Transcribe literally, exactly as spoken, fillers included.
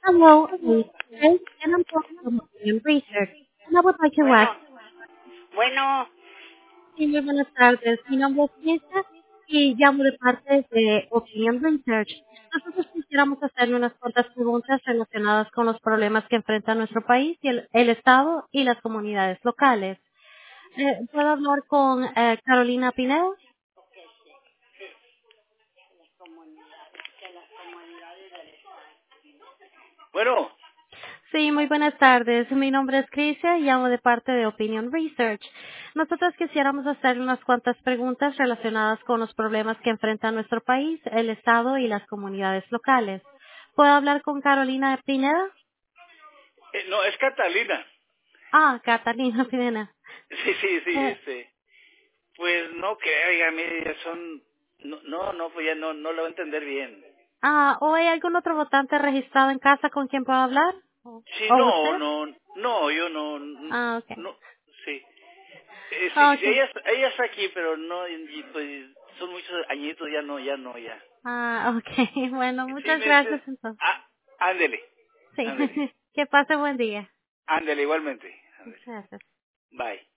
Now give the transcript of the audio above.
Hello, I'm Grace, and I'm calling from Opinion Research. And I would like to ask, Bueno, bueno, sí, muy buenas tardes. Mi nombre es Lisa y llamo de parte de Opinion Research. Nosotros quisiéramos hacerle unas cuantas preguntas relacionadas con los problemas que enfrenta nuestro país y el, el Estado y las comunidades locales. Eh, ¿Puedo hablar con eh, Carolina Pineda? bueno, Sí, muy buenas tardes. Mi nombre es Crisia y llamo de parte de Opinion Research. Nosotros quisiéramos hacer unas cuantas preguntas relacionadas con los problemas que enfrenta nuestro país, el Estado y las comunidades locales. ¿Puedo hablar con Carolina Pineda? eh, no, es Catalina. Ah, Catalina Pineda. Sí, sí, sí, Eh, este, pues no creo, oiga, mire, son, no, no, no, pues ya no, no lo voy a entender bien. ah, ¿o hay algún otro votante registrado en casa con quien puedo hablar? ¿O Sí, o no, usted? no, no, yo no, n- Ah, okay. no, sí. Eh, sí, sí, Okay. ella, ella está aquí, pero no, y, pues son muchos añitos, ya no, ya no, ya. Ah, okay. Bueno, Sí, muchas me dices, gracias entonces. ah, ándele, Sí. ándele, Que pase buen día. ándele igualmente, ándele. Gracias. Bye.